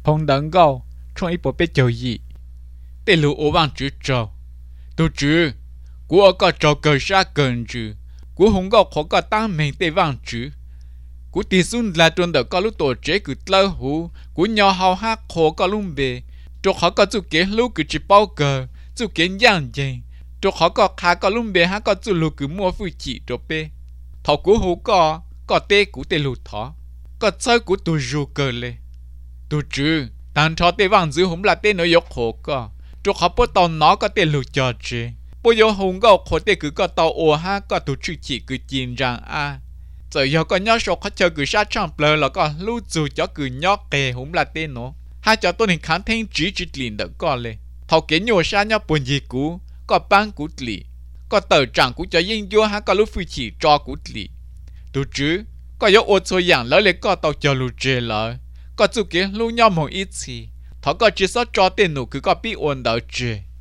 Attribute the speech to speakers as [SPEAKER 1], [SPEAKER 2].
[SPEAKER 1] phong đẳng gạo trong ít bộ bé châu gì để lũ ô vang chữ trâu tôi chữ của có trâu cờ sa cần chữ của hùng gạo khó có tăng mình để vang chữ của tỷ xuân là tuần đầu có lúc tổ chế cứ lâu hú của nhỏ hào hát khó có lúc về cho họ có chú kế lúc cứ chỉ bao cờ chú kế nhang gì cho họ có khá có lúc về hát có chú lúc cứ mua phụ chỉ cho bé thọ của hú có tê của tê lụt thọ có chơi của tụi rù cờ lệ tụi chữ tàn cho tê vang giữ hùng là tê nó dọc khổ có cho họ bố tàu nó có tê lụt cho chế bố yếu hùng có khổ tê cứ có tàu ổ ha có tụi chữ chỉ cứ chín rằng à giờ giờ có nhớ số khách chơi cứ sát trong bờ là có lưu dù cho cứ nhớ kề hùng là tê nó hai cho tôi nên khán thêm chỉ liền được có lệ thọ kế nhiều xa nhau buồn gì cũ có ban cũ lì có tờ trạng cũ cho yên vô ha có lúc phi chỉ cho cũ lì tụi chứ có yếu ô tô dạng lỡ lấy có tàu chờ lù chê lỡ có chú kế lưu nhau một ít gì thọ có chỉ sót cho tiền nụ cứ có bị ổn đỡ chê